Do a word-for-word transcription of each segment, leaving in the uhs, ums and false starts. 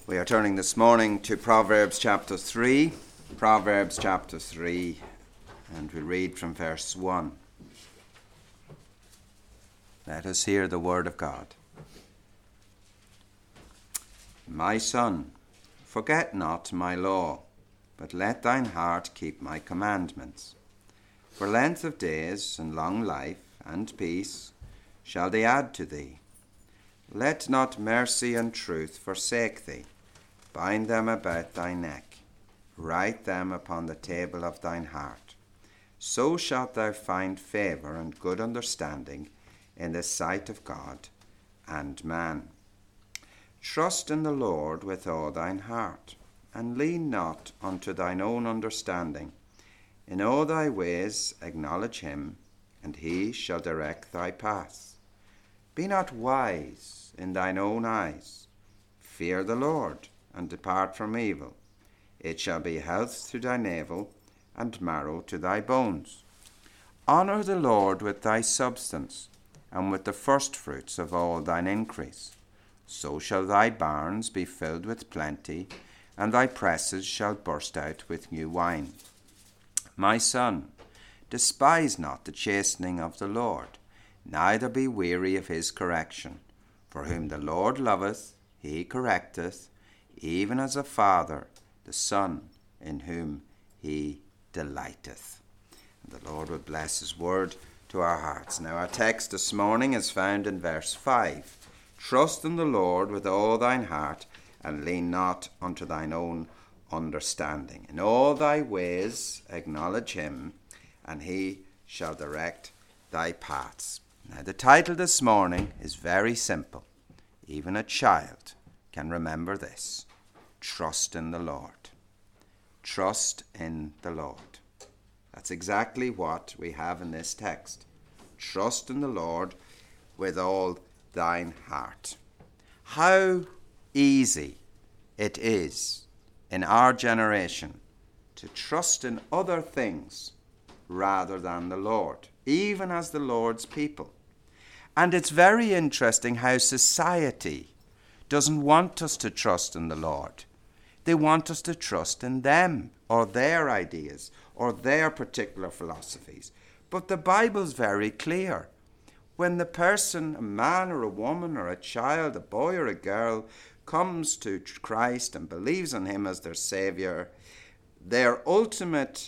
We are turning this morning to Proverbs chapter three, Proverbs chapter three, and we read from verse one. Let us hear the word of God. My son, forget not my law, but let thine heart keep my commandments. For length of days and long life and peace shall they add to thee. Let not mercy and truth forsake thee. Bind them about thy neck. Write them upon the table of thine heart. So shalt thou find favour and good understanding in the sight of God and man. Trust in the Lord with all thine heart, and lean not unto thine own understanding. In all thy ways acknowledge him, and he shall direct thy paths. Be not wise in thine own eyes. Fear the Lord, and depart from evil. It shall be health to thy navel, and marrow to thy bones. Honour the Lord with thy substance, and with the firstfruits of all thine increase. So shall thy barns be filled with plenty, and thy presses shall burst out with new wine. My son, despise not the chastening of the Lord, neither be weary of his correction. For whom the Lord loveth, he correcteth, even as a father the son in whom he delighteth. And the Lord will bless his word to our hearts. Now our text this morning is found in verse five. Trust in the Lord with all thine heart, and lean not unto thine own understanding. In all thy ways acknowledge him, and he shall direct thy paths. Now the title this morning is very simple. Even a child can remember this. Trust in the Lord. Trust in the Lord. That's exactly what we have in this text. Trust in the Lord with all thine heart. How easy it is in our generation to trust in other things rather than the Lord, even as the Lord's people. And it's very interesting how society doesn't want us to trust in the Lord. They want us to trust in them or their ideas or their particular philosophies. But the Bible's very clear. When the person, a man or a woman or a child, a boy or a girl, comes to Christ and believes in him as their Saviour, their ultimate,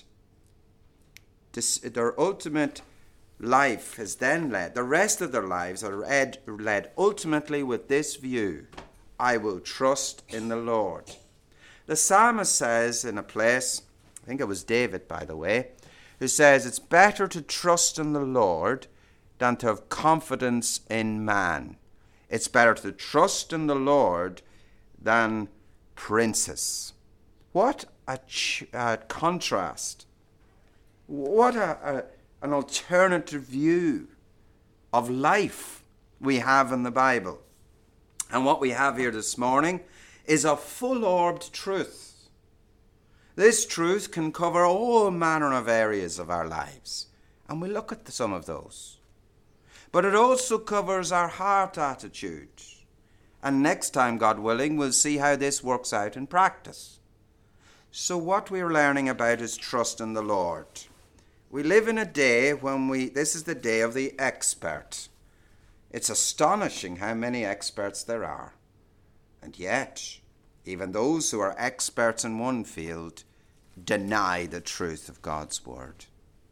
their ultimate life is then led, the rest of their lives are led, led ultimately with this view: I will trust in the Lord. The psalmist says in a place, I think it was David, by the way, who says it's better to trust in the Lord than to have confidence in man. It's better to trust in the Lord than princes. What a, ch- a contrast. What a, a, an alternative view of life we have in the Bible. And what we have here this morning is a full-orbed truth. This truth can cover all manner of areas of our lives, and we'll look at some of those. But it also covers our heart attitude. And next time, God willing, we'll see how this works out in practice. So what we're learning about is trust in the Lord. We live in a day when we, this is the day of the expert. It's astonishing how many experts there are. And yet, even those who are experts in one field deny the truth of God's word.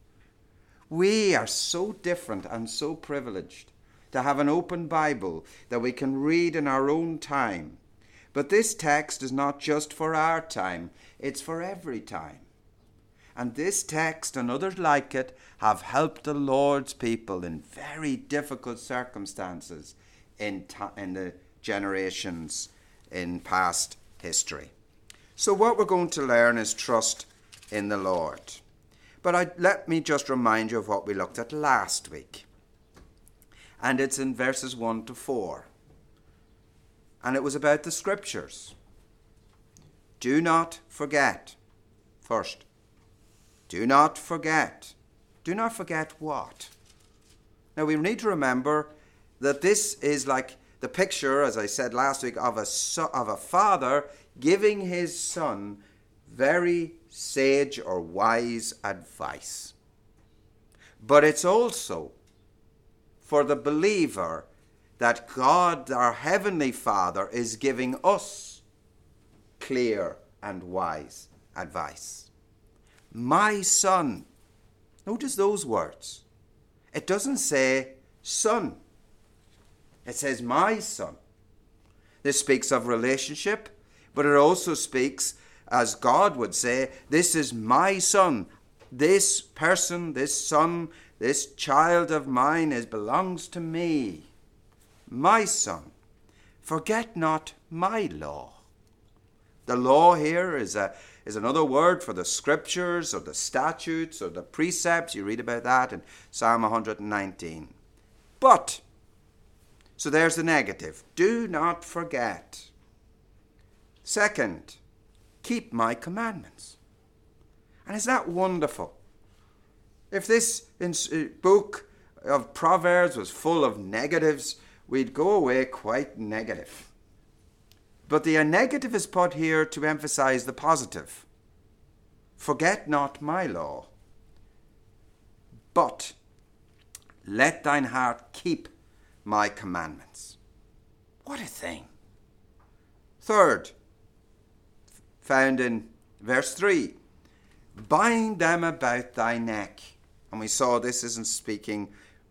We are so different and so privileged to have an open Bible that we can read in our own time. But this text is not just for our time, it's for every time. And this text and others like it have helped the Lord's people in very difficult circumstances in, ta- in the generations in past history. So what we're going to learn is trust in the Lord. But I, let me just remind you of what we looked at last week. And it's in verses one to four. And it was about the scriptures. Do not forget. First, do not forget. Do not forget what? Now we need to remember that this is like the picture, as I said last week, of a, son, of a father giving his son very sage or wise advice. But it's also for the believer that God, our Heavenly Father, is giving us clear and wise advice. My son. Notice those words. It doesn't say son. It says my son. This speaks of relationship, but it also speaks, as God would say, this is my son. This person, this son, this child of mine is belongs to me. My son, forget not my law. The law here is a is another word for the scriptures or the statutes or the precepts. You read about that in Psalm one nineteen. But, so there's the negative. Do not forget. Second, keep my commandments. And is that wonderful? If this book of Proverbs was full of negatives, we'd go away quite negative. But the negative is put here to emphasize the positive. Forget not my law, but let thine heart keep my commandments. What a thing. Third, found in verse three, bind them about thy neck. And we saw this isn't speaking,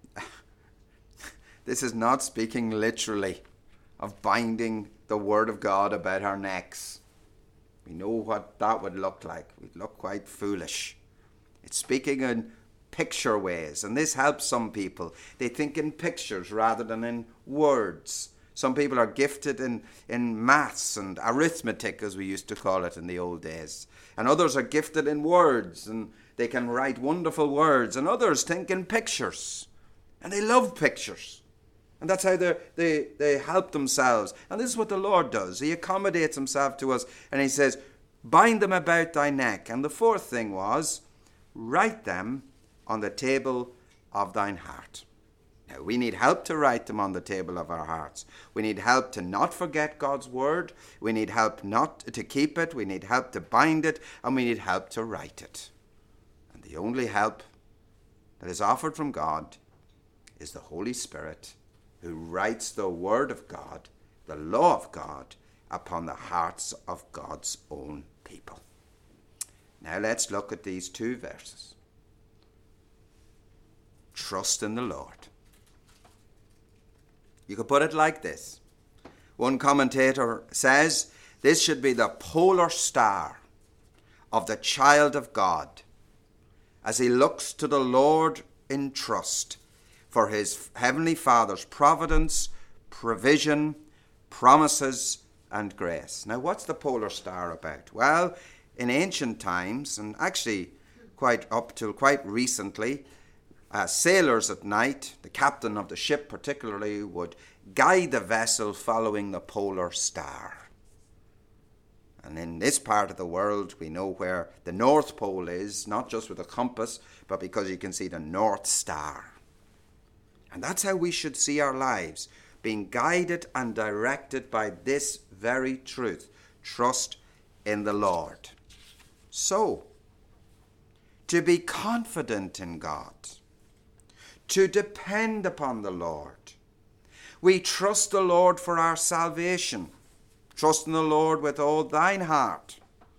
this is not speaking literally of binding the word of God about our necks. We know what that would look like. We'd look quite foolish. It's speaking in picture ways, and this helps some people. They think in pictures rather than in words. Some people are gifted in, in maths and arithmetic, as we used to call it in the old days. And others are gifted in words, and they can write wonderful words. And others think in pictures, and they love pictures. And that's how they, they, they help themselves. And this is what the Lord does. He accommodates himself to us, and he says, bind them about thy neck. And the fourth thing was, write them on the table of thine heart. Now, we need help to write them on the table of our hearts. We need help to not forget God's word. We need help not to keep it. We need help to bind it. And we need help to write it. And the only help that is offered from God is the Holy Spirit, who writes the word of God, the law of God, upon the hearts of God's own people. Now let's look at these two verses. Trust in the Lord. You could put it like this. One commentator says, this should be the polar star of the child of God as he looks to the Lord in trust for his heavenly Father's providence, provision, promises, and grace. Now, what's the polar star about? Well, in ancient times, and actually quite up till quite recently, uh, sailors at night, the captain of the ship particularly, would guide the vessel following the polar star. And in this part of the world, we know where the North Pole is, not just with a compass, but because you can see the North Star. And that's how we should see our lives, being guided and directed by this very truth. Trust in the Lord. So, to be confident in God, to depend upon the Lord. We trust the Lord for our salvation. Trust in the Lord with all thine heart.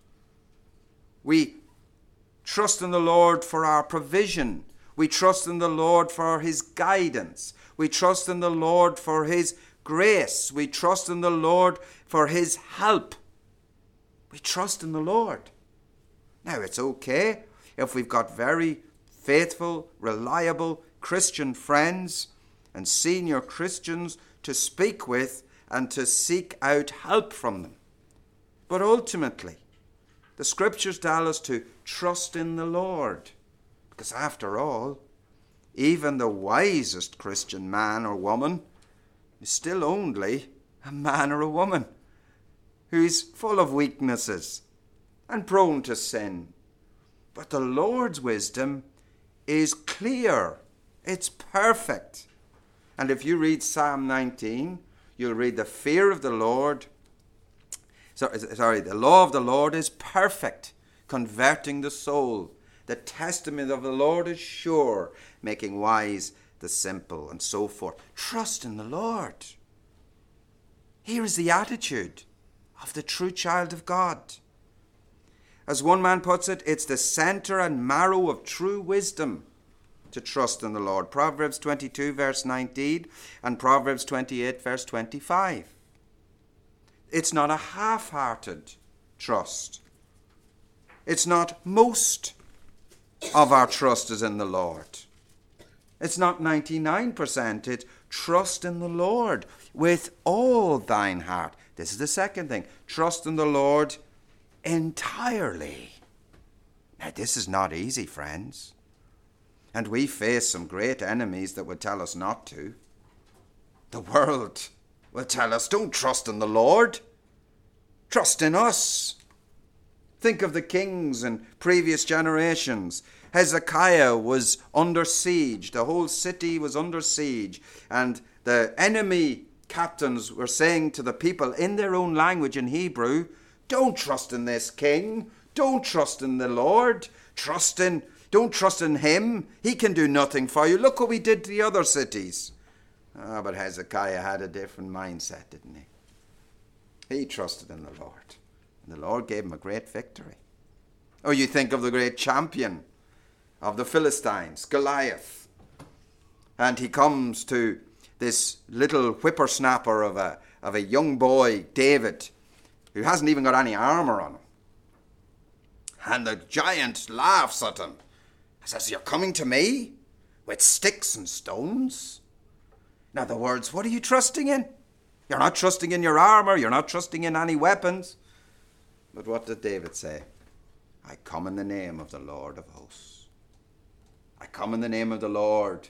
We trust in the Lord for our provision. We trust in the Lord for his guidance. We trust in the Lord for his grace. We trust in the Lord for his help. We trust in the Lord. Now, it's okay if we've got very faithful, reliable Christian friends and senior Christians to speak with and to seek out help from them. But ultimately, the scriptures tell us to trust in the Lord. Because after all, even the wisest Christian man or woman is still only a man or a woman who's full of weaknesses and prone to sin. But the Lord's wisdom is clear. It's perfect. And if you read Psalm nineteen, you'll read the fear of the Lord. Sorry, sorry, the law of the Lord is perfect, converting the soul. The testament of the Lord is sure, making wise the simple, and so forth. Trust in the Lord. Here is the attitude of the true child of God. As one man puts it, it's the center and marrow of true wisdom to trust in the Lord. Proverbs twenty-two, verse nineteen, and Proverbs twenty-eight, verse twenty-five. It's not a half-hearted trust. It's not most of our trust is in the Lord. It's not ninety-nine percent. It's trust in the Lord with all thine heart. This is the second thing. Trust in the Lord entirely. Now, this is not easy, friends. And we face some great enemies that would tell us not to. The world will tell us, don't trust in the Lord. Trust in us. Think of the kings in previous generations. Hezekiah was under siege. The whole city was under siege. And the enemy captains were saying to the people in their own language in Hebrew, don't trust in this king. Don't trust in the Lord. Trust in, don't trust in him. He can do nothing for you. Look what we did to the other cities. Ah, but Hezekiah had a different mindset, didn't he? He trusted in the Lord. And the Lord gave him a great victory. Oh, you think of the great champion of the Philistines, Goliath. And he comes to this little whippersnapper of a, of a young boy, David, who hasn't even got any armor on him. And the giant laughs at him and says, you're coming to me with sticks and stones? In other words, what are you trusting in? You're not trusting in your armor. You're not trusting in any weapons. But what did David say? I come in the name of the Lord of hosts. I come in the name of the Lord.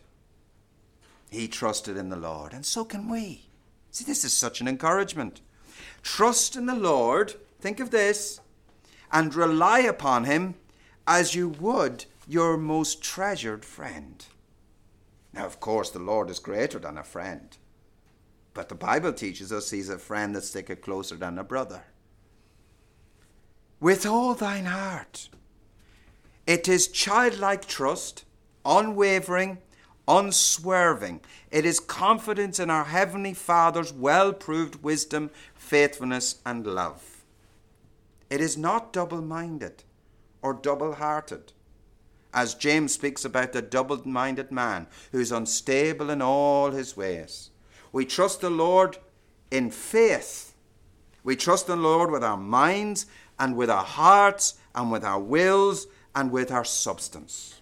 He trusted in the Lord, and so can we. See, this is such an encouragement. Trust in the Lord, think of this, and rely upon him as you would your most treasured friend. Now, of course, the Lord is greater than a friend. But the Bible teaches us he's a friend that sticketh closer than a brother. With all thine heart. It is childlike trust, unwavering, unswerving. It is confidence in our Heavenly Father's well-proved wisdom, faithfulness, and love. It is not double-minded or double-hearted. As James speaks about the double-minded man who is unstable in all his ways. We trust the Lord in faith. We trust the Lord with our minds and with our hearts and with our wills and with our substance.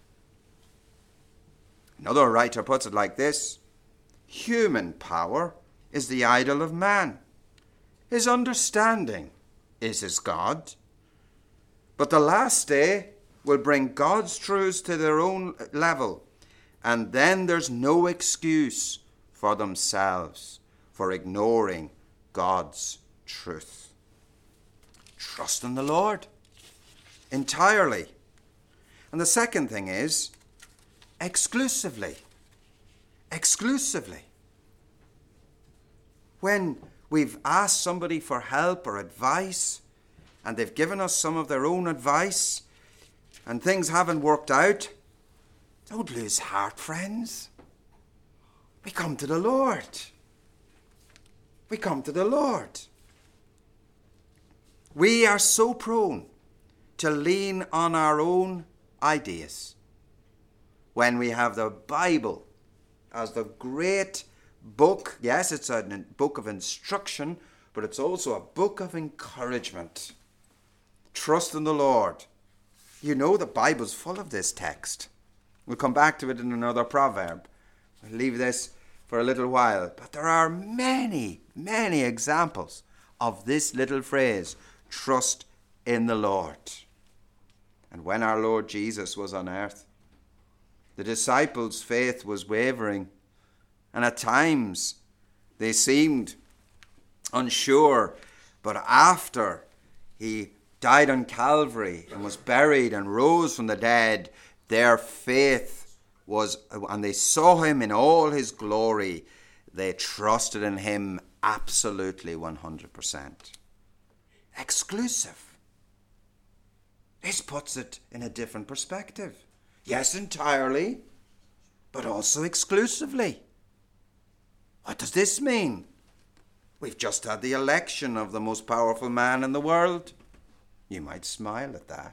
Another writer puts it like this: human power is the idol of man. His understanding is his God. But the last day will bring God's truths to their own level, and then there's no excuse for themselves for ignoring God's truth. Trust in the Lord entirely. And the second thing is exclusively. Exclusively. When we've asked somebody for help or advice, and they've given us some of their own advice, and things haven't worked out, don't lose heart, friends. We come to the Lord. We come to the Lord. We are so prone to lean on our own ideas when we have the Bible as the great book. Yes, it's a book of instruction, but it's also a book of encouragement. Trust in the Lord. You know the Bible's full of this text. We'll come back to it in another proverb. We'll leave this for a little while. But there are many, many examples of this little phrase, trust in the Lord. And when our Lord Jesus was on earth, the disciples' faith was wavering, and at times they seemed unsure. But after he died on Calvary and was buried and rose from the dead, their faith was, and they saw him in all his glory, they trusted in him absolutely one hundred percent. Exclusive. This puts it in a different perspective. Yes, entirely, but also exclusively. What does this mean? We've just had the election of the most powerful man in the world. You might smile at that.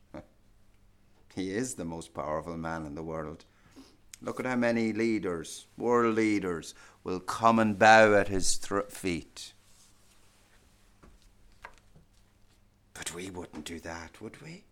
He is the most powerful man in the world. Look at how many leaders, world leaders, will come and bow at his th- feet. But we wouldn't do that, would we?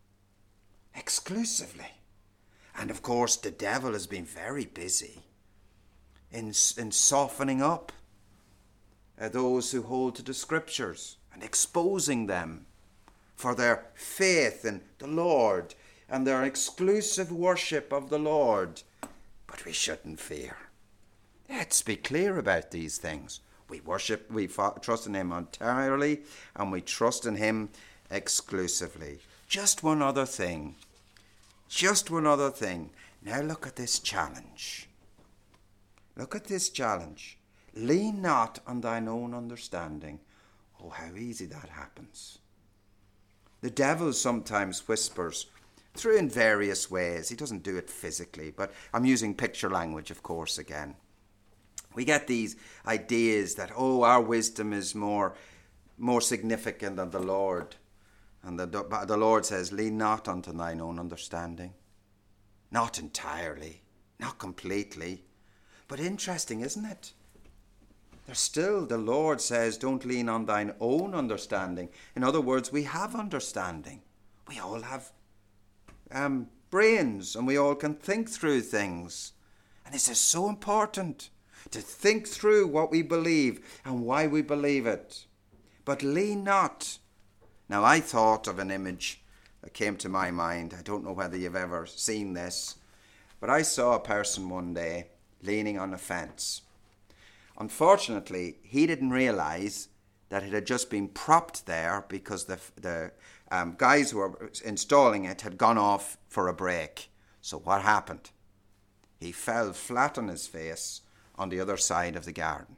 Exclusively. And of course, the devil has been very busy in, in softening up uh, those who hold to the scriptures and exposing them for their faith in the Lord and their exclusive worship of the Lord. But we shouldn't fear. Let's be clear about these things. We worship, we trust in him entirely, and we trust in him exclusively. Just one other thing. Just one other thing. Now look at this challenge. Look at this challenge. Lean not on thine own understanding. Oh, how easy that happens. The devil sometimes whispers through in various ways. He doesn't do it physically, but I'm using picture language, of course, again. We get these ideas that, oh, our wisdom is more, more significant than the Lord. And the, the Lord says, lean not unto thine own understanding. Not entirely, not completely. But interesting, isn't it? There's still, the Lord says, don't lean on thine own understanding. In other words, we have understanding. We all have um, brains, and we all can think through things. And this is so important, to think through what we believe and why we believe it. But lean not. Now, I thought of an image that came to my mind. I don't know whether you've ever seen this, but I saw a person one day leaning on a fence. Unfortunately, he didn't realize that it had just been propped there because the the um, guys who were installing it had gone off for a break. So what happened? He fell flat on his face on the other side of the garden.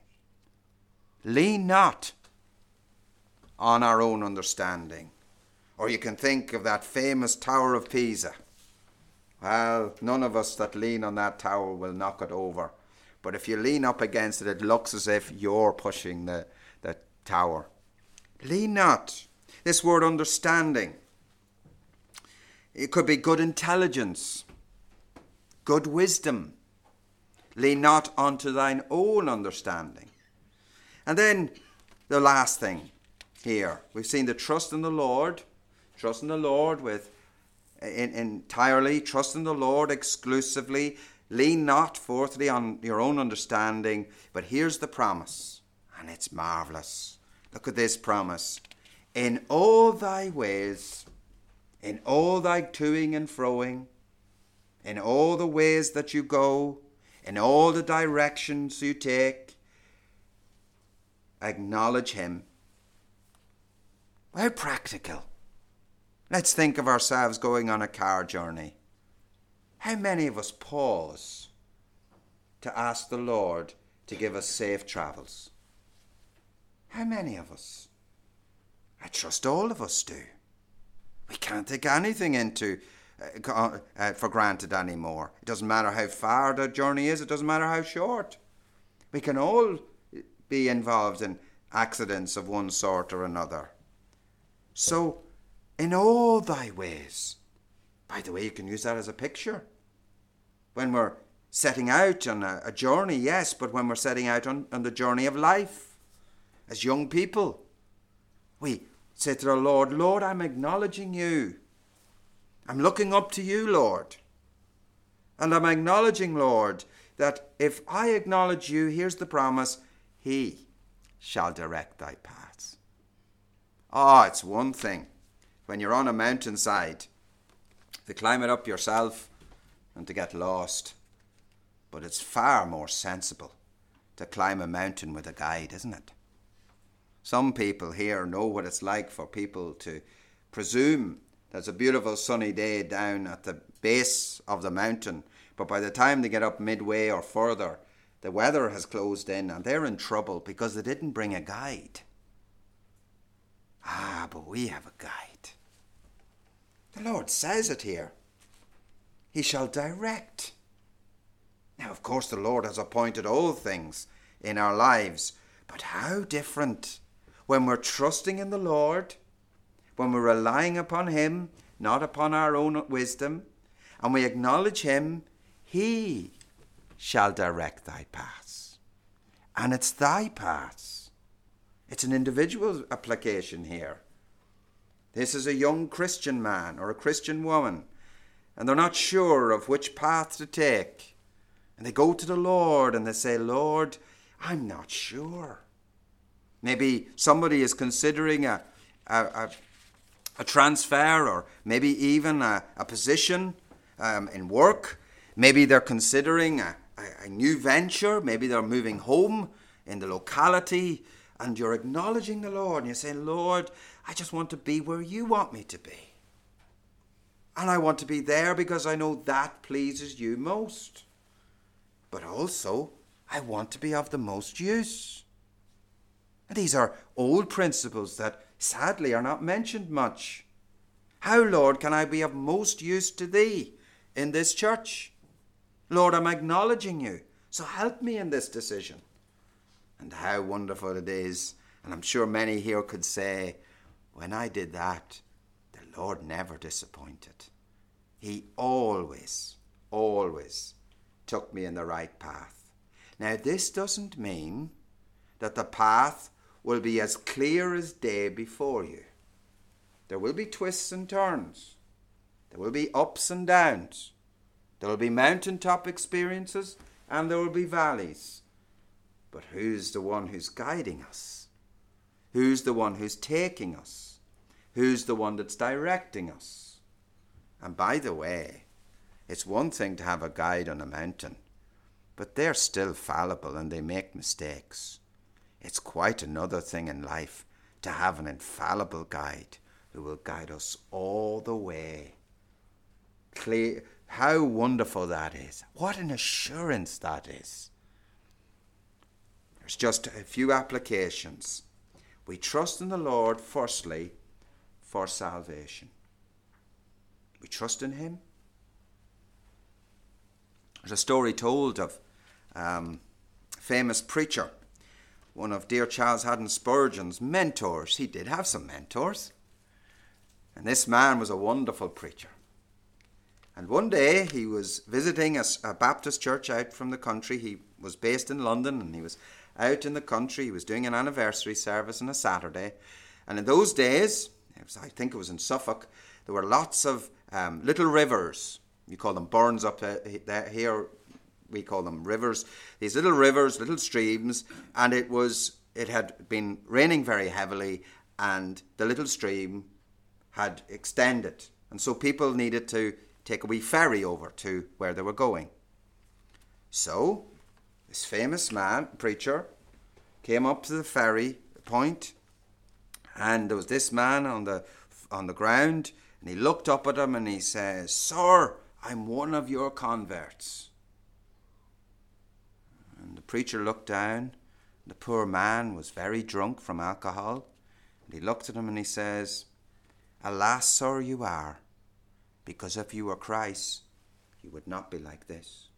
Lean not on our own understanding. Or you can think of that famous Tower of Pisa. Well, none of us that lean on that tower will knock it over. But if you lean up against it, it looks as if you're pushing the, the tower. Lean not. This word understanding. It could be good intelligence, good wisdom. Lean not unto thine own understanding. And then the last thing here. We've seen the trust in the Lord. Trust in the Lord with in, entirely. Trust in the Lord exclusively. Lean not, fourthly, on your own understanding. But here's the promise, and it's marvellous. Look at this promise. In all thy ways, in all thy toing and froing, in all the ways that you go, in all the directions you take, acknowledge him. How practical. Let's think of ourselves going on a car journey. How many of us pause to ask the Lord to give us safe travels? How many of us? I trust all of us do. We can't take anything into uh, uh, for granted anymore. It doesn't matter how far the journey is. It doesn't matter how short. We can all be involved in accidents of one sort or another. So, in all thy ways. By the way, you can use that as a picture. When we're setting out on a, a journey, yes, but when we're setting out on, on the journey of life, as young people, we say to the Lord, Lord, I'm acknowledging you. I'm looking up to you, Lord. And I'm acknowledging, Lord, that if I acknowledge you, here's the promise, he shall direct thy paths. Ah, oh, it's one thing when you're on a mountainside to climb it up yourself and to get lost. But it's far more sensible to climb a mountain with a guide, isn't it? Some people here know what it's like for people to presume there's a beautiful sunny day down at the base of the mountain, but by the time they get up midway or further, the weather has closed in and they're in trouble because they didn't bring a guide. Ah, but we have a guide. The Lord says it here. He shall direct. Now, of course, the Lord has appointed all things in our lives, but how different when we're trusting in the Lord, when we're relying upon Him, not upon our own wisdom, and we acknowledge Him, He shall direct thy paths. And it's thy paths. It's an individual application here. This is a young Christian man or a Christian woman, and they're not sure of which path to take. And they go to the Lord and they say, Lord, I'm not sure. Maybe somebody is considering a, a, a, a transfer, or maybe even a, a position um, in work. Maybe they're considering a, a, a new venture. Maybe they're moving home in the locality, and you're acknowledging the Lord and you're saying, Lord, I just want to be where you want me to be. And I want to be there because I know that pleases you most. But also, I want to be of the most use. And these are old principles that sadly are not mentioned much. How, Lord, can I be of most use to thee in this church? Lord, I'm acknowledging you, so help me in this decision. And how wonderful it is, and I'm sure many here could say, when I did that, the Lord never disappointed. He always, always took me in the right path. Now, this doesn't mean that the path will be as clear as day before you. There will be twists and turns. There will be ups and downs. There will be mountaintop experiences and there will be valleys. But who's the one who's guiding us? Who's the one who's taking us? Who's the one that's directing us? And by the way, it's one thing to have a guide on a mountain, but they're still fallible and they make mistakes. It's quite another thing in life to have an infallible guide who will guide us all the way. Clear, how wonderful that is. What an assurance that is. There's just a few applications. We trust in the Lord, firstly, for salvation. We trust in Him. There's a story told of um, a famous preacher, one of dear Charles Haddon Spurgeon's mentors. He did have some mentors. And this man was a wonderful preacher. And one day he was visiting a, a Baptist church out from the country. He was based in London and he was out in the country. He was doing an anniversary service on a Saturday. And in those days, it was, I think it was in Suffolk, there were lots of um, little rivers. You call them burns up there. Here we call them rivers. These little rivers, little streams, and it was it had been raining very heavily, and the little stream had extended, and so people needed to take a wee ferry over to where they were going. So this famous man, preacher, came up to the ferry point, and there was this man on the on the ground, and he looked up at him and he says, "Sir, I'm one of your converts." And the preacher looked down. The poor man was very drunk from alcohol. And he looked at him and he says, "Alas, sir, you are, because if you were Christ, you would not be like this."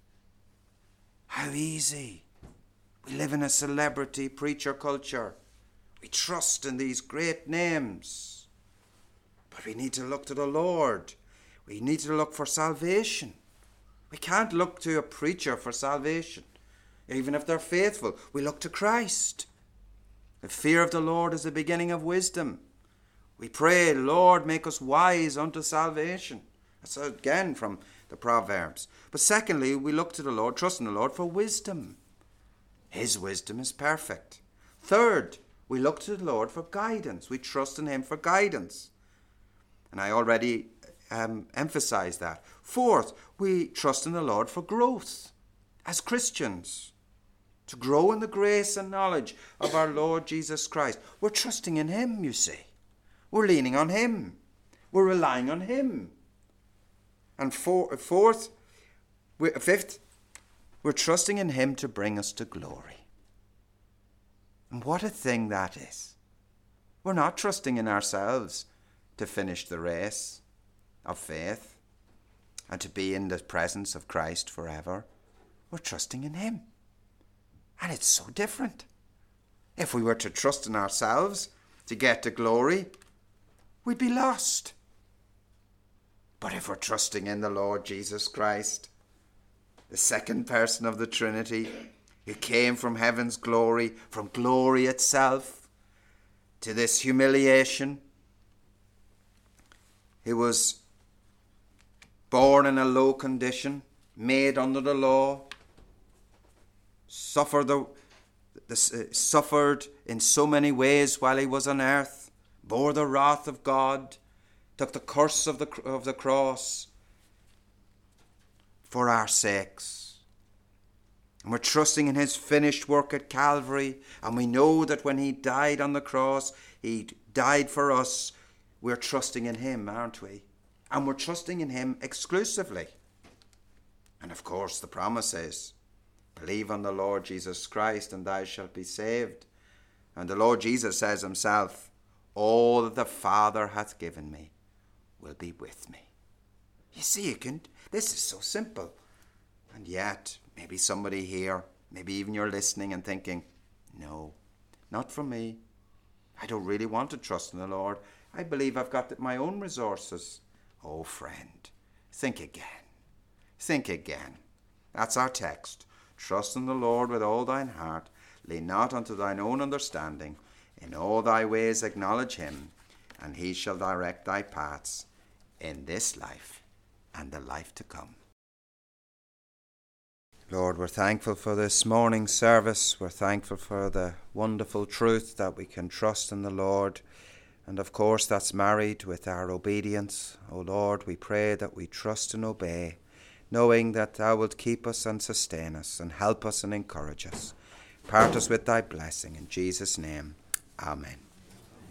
How easy. We live in a celebrity preacher culture. We trust in these great names. But we need to look to the Lord. We need to look for salvation. We can't look to a preacher for salvation. Even if they're faithful, we look to Christ. The fear of the Lord is the beginning of wisdom. We pray, Lord, make us wise unto salvation. That's again from the Proverbs. But secondly, we look to the Lord, trust in the Lord for wisdom. His wisdom is perfect. Third, we look to the Lord for guidance. We trust in Him for guidance. And I already um, emphasized that. Fourth, we trust in the Lord for growth as Christians. To grow in the grace and knowledge of our Lord Jesus Christ. We're trusting in Him, you see. We're leaning on Him. We're relying on Him. And four, fourth, fifth, We're trusting in him to bring us to glory. And what a thing that is. We're not trusting in ourselves to finish the race of faith and to be in the presence of Christ forever. We're trusting in him. And it's so different. If we were to trust in ourselves to get to glory, we'd be lost. But if we're trusting in the Lord Jesus Christ, the second person of the Trinity, who came from heaven's glory, from glory itself, to this humiliation, who was born in a low condition, made under the law, suffered, the, the, uh, suffered in so many ways while he was on earth, bore the wrath of God, took the curse of the, of the cross for our sakes. And we're trusting in his finished work at Calvary, and we know that when he died on the cross, he died for us. We're trusting in him, aren't we? And we're trusting in him exclusively. And of course, the promise is, believe on the Lord Jesus Christ and thou shalt be saved. And the Lord Jesus says himself, all that the Father hath given me will be with me. You see, you can, this is so simple. And yet, maybe somebody here, maybe even you're listening and thinking, no, not for me. I don't really want to trust in the Lord. I believe I've got my own resources. Oh, friend, think again. Think again. That's our text. Trust in the Lord with all thine heart. Lean not unto thine own understanding. In all thy ways acknowledge him, and he shall direct thy paths in this life and the life to come. Lord, we're thankful for this morning's service. We're thankful for the wonderful truth that we can trust in the Lord. And of course, that's married with our obedience. O Lord, we pray that we trust and obey, knowing that thou wilt keep us and sustain us and help us and encourage us. Part us with thy blessing. In Jesus' name, amen.